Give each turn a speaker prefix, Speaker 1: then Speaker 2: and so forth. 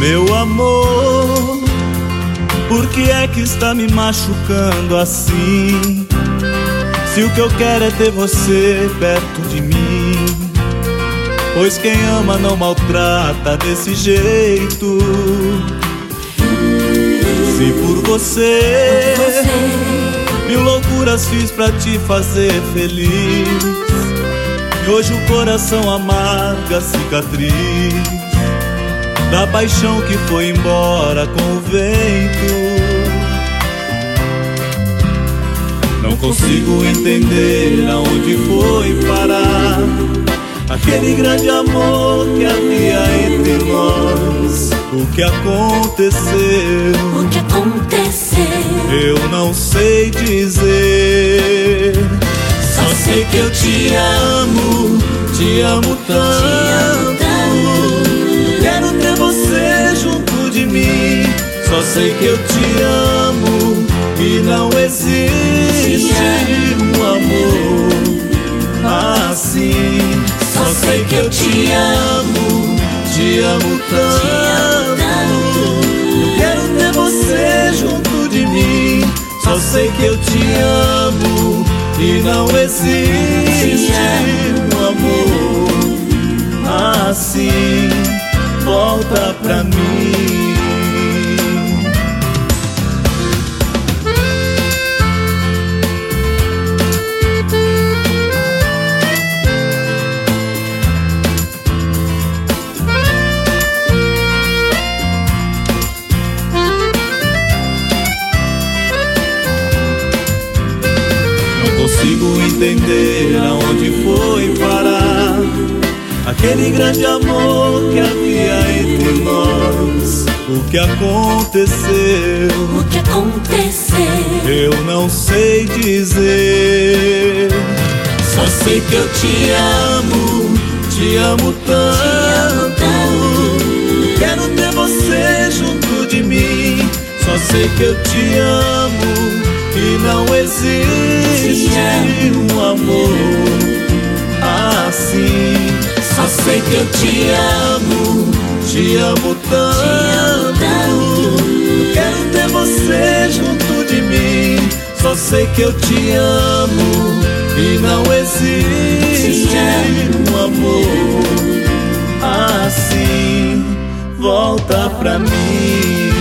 Speaker 1: Meu amor, por que é que está me machucando assim? Se o que eu quero é ter você perto de mim. Pois quem ama não maltrata desse jeito. Se por você mil loucuras fiz pra te fazer feliz, e hoje o coração amarga a cicatriz da paixão que foi embora com o vento. Não consigo entender aonde foi parar aquele grande amor que havia entre nós. O que aconteceu?
Speaker 2: O que aconteceu?
Speaker 1: Eu não sei dizer. Só sei que eu te amo tanto. Quero ter você junto de mim. Só sei que eu te amo e não existe um amor assim. Só sei que eu te amo tanto. Quero ter você junto de mim. Só sei que eu te amo e não existe um amor assim. Volta pra mim. Consigo entender aonde foi parar aquele grande amor que havia entre nós. O que aconteceu?
Speaker 2: O que aconteceu?
Speaker 1: Eu não sei dizer. Só sei que eu te amo tanto. Quero ter você junto de mim. Só sei que eu te amo e não existe um amor assim. Só sei que eu te amo tanto. Quero ter você junto de mim. Só sei que eu te amo e não existe um amor assim. Volta pra mim.